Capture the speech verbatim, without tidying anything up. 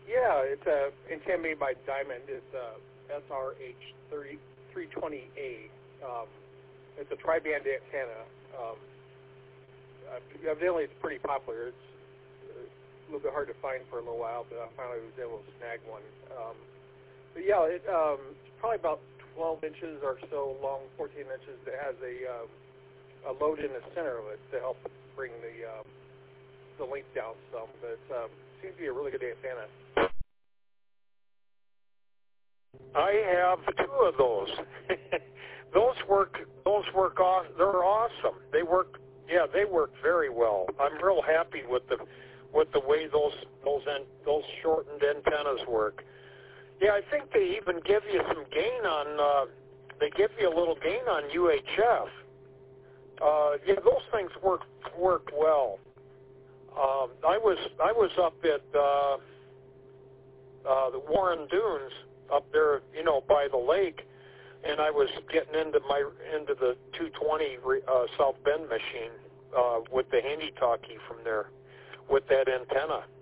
Yeah, it's a antenna made by Diamond. It's a S R H three twenty A. Um, it's a tri-band antenna. Um, uh, evidently, it's pretty popular. It's a little bit hard to find for a little while, but I finally was able to snag one. Um, but yeah, it, um, it's probably about twelve inches or so long, fourteen inches. It has a, um, a load in the center of it to help bring the um, the length down some. But it um, seems to be a really good antenna. I have two of those. those work. Those work. Aw- they're awesome. They work. Yeah, they work very well. I'm real happy with the with the way those those en- those shortened antennas work. Yeah, I think they even give you some gain on. Uh, they give you a little gain on U H F. Uh, yeah, those things work work well. Um, I was I was up at uh, uh, the Warren Dunes up there, you know, by the lake, and I was getting into my into the two twenty uh, South Bend machine uh, with the handy talkie from there with that antenna.